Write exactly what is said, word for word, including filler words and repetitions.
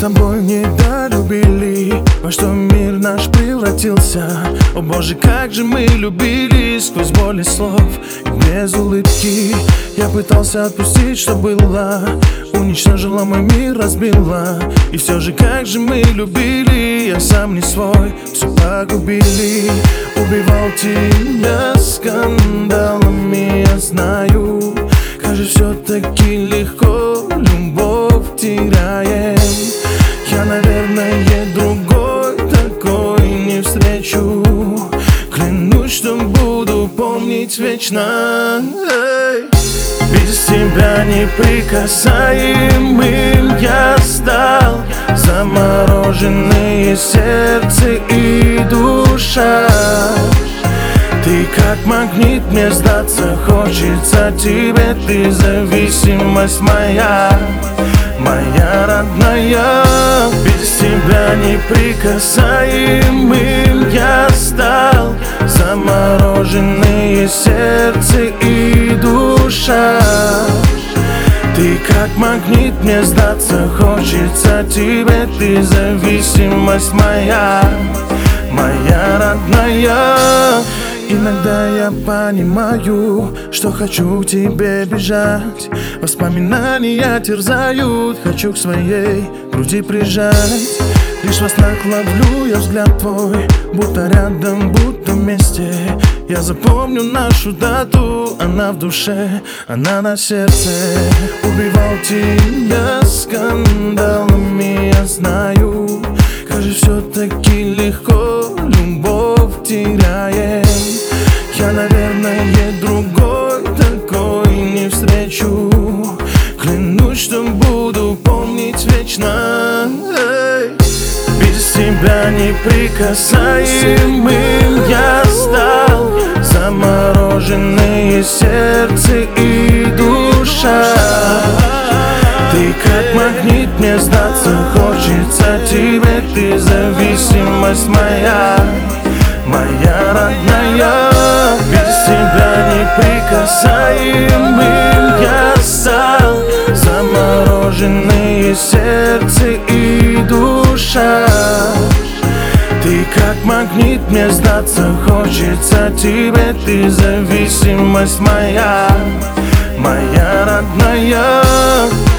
тобой недолюбили, во что мир наш превратился. О боже, как же мы любили, сквозь боли слов и без улыбки. Я пытался отпустить, что было, уничтожила мой мир, разбила. И все же, как же мы любили, я сам не свой, все погубили. Убивал тебя скандалами, я знаю. Как же все-таки легко любовь теряем. Я, наверное, другой такой не встречу. Клянусь, что буду помнить вечно. Эй. Без тебя неприкасаемым я стал. Замороженные сердце и душа. Ты как магнит, мне сдаться хочется тебе. Ты зависимость моя, моя родная. Без тебя неприкасаемым я стал. Замороженные сердце и душа. Ты как магнит, мне сдаться хочется тебе. Ты зависимость моя, моя родная. Иногда я понимаю, что хочу к тебе бежать. Воспоминания терзают, хочу к своей груди прижать. Лишь во снах ловлю я взгляд твой, будто рядом, будто вместе. Я запомню нашу дату, она в душе, она на сердце. Убивал тебя скандалами, я знаю. Как же все-таки легко любовь теряем. Я, наверное, другой такой не встречу. Клянусь, что буду помнить вечно. Эй. Без тебя неприкасаемым я стал. Замороженные сердце и душа. Ты как магнит, мне сдаться хочется тебе. Ты зависимость моя, моя родная. Без тебя неприкасаемым я стал. Замороженные сердце и душа. Ты как магнит, мне сдаться хочется тебе. Ты зависимость моя, моя родная.